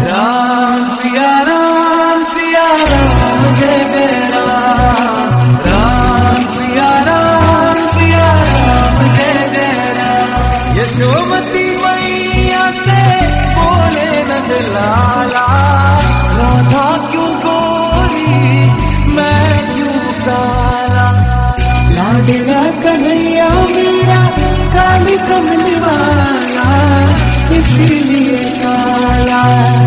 राम सिया राम जय जय राम। राम सिया राम जय जय राम। यशोमती मैया से बोले नंद लाला, राधा क्यों गोरी मैं क्यों काला। लाडला कन्हैया मेरा काली कमली वाला, इसीलिए काला।